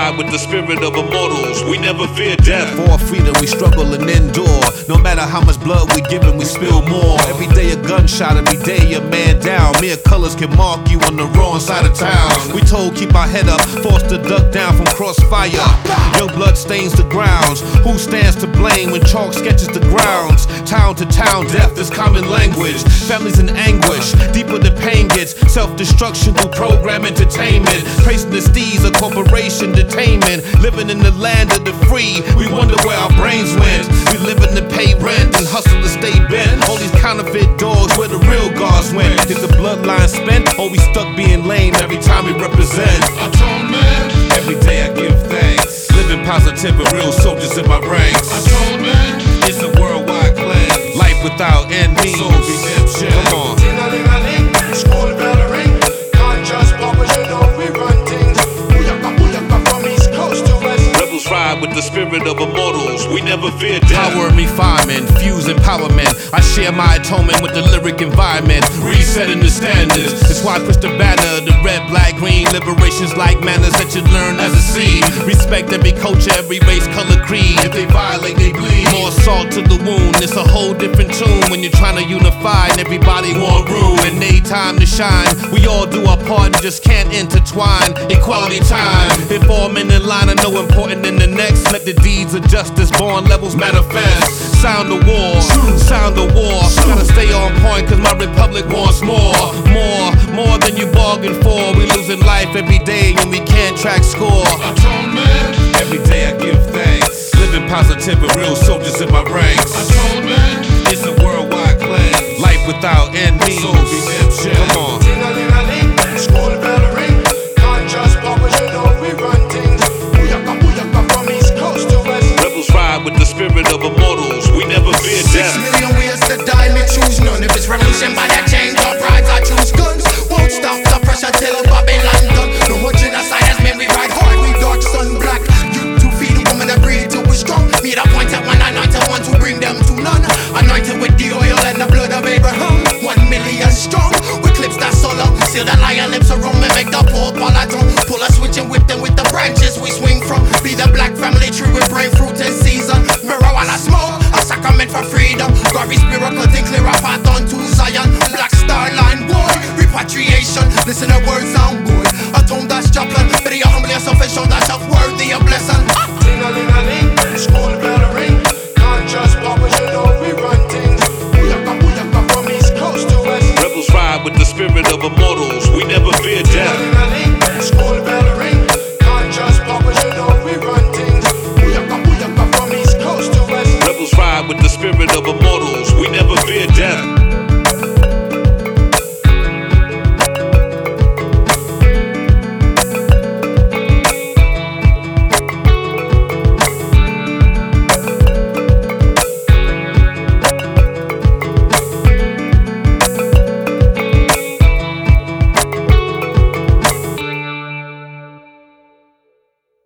ride with the spirit of immortals. We never fear death. For freedom we struggle and endure. No matter how much blood we giving, we spill more. Every day a gunshot, every day a man down. Mere colors can mark you on the wrong side of town. We told keep our head up, forced to duck down from crossfire. Young blood stains the grounds. Who stands to blame when chalk sketches the grounds? Town to town, death is common language. Families in anguish, deeper the pain gets. Self-destruction through program entertainment. Tracing the steeds of corporation detainment. Living in the land of the free, we wonder where our brains went. We living to pay rent and hustle to stay bent. All these counterfeit dogs, where the real guards went. Is the bloodline spent, or we stuck being lame every time we represent? Atonement. Every day I give thanks. Living positive with real soldiers in my ranks. Atonement. It's a worldwide cleanse. Life without end means Soul redemption. Come on. Ting-a-ling-a-ling, school bell ring. Can't just pop it, you know we run things. Booyaka from East Coast to West. Rebels ride with the spirit of immortals. We never fear death. Power and refinement, fuse empowerment. I share my atonement with the lyric environment. Resetting the standards. That's why I push the banner, the red, black, green. Liberations like manners that you learn as a seed. Respect every culture, every race, color, creed. If they violate, they bleed. More salt to the wound. It's a whole different tune when you're trying to unify and everybody want room. And they time to shine. We all do our part and just can't intertwine. Equality time. If all men in line are no important than the next, let the deeds of justice born levels manifest. Sound the war, sound the war. Gotta stay on point cause my republic wants more. More than you bargained for. We losing life every day when we can't track score. Atonement. Every day I give thanks. Living positive with real soldiers in my ranks. Atonement. It's a worldwide cleanse. Life without end means Soul redemption. Come on. Ting-a-ling-a-ling, school bell ring. Can't just pop it, you know we run things. Booyaka from East Coast to West. Rebels ride with the spirit of immortals. We never fear 6 death. million ways to die, me choose none. If it's revolution by that change or pride, I choose guns. Won't stop the pressure till Babylon done. No more genocide as men we ride hard, we dark sun black. You to feed the woman that breathe till we strong. Me the appointed one, anointed one to bring them to none. Anointed with the oil and the blood of Abraham. 1 million strong, with clips that so long. Seal the lion lips of Rome and make the Pope all a drum. Pull a switch and whip them with the branches we swing from. Be the black family tree with brain fruit and season. Marijuana smoke, a sacrament for freedom. Glory's miracle thing clear a path onto Zion. Black Star Line boy, repatriation. Listen to words sound boy. Atone that's Joplin. Better you humble yourself and show thyself worthy of blessing. Ting-a-ling-a-ling, school bell ring. Can't just pop it, you know we run things. Booyaka from East Coast to West. Rebels ride with the spirit of immortals. We never fear death. Ting-a-ling-a-ling, school bell ring. Can't just pop it, you know we run things. Booyaka from East Coast to West. Rebels ride with the spirit of immortals. We never fear death.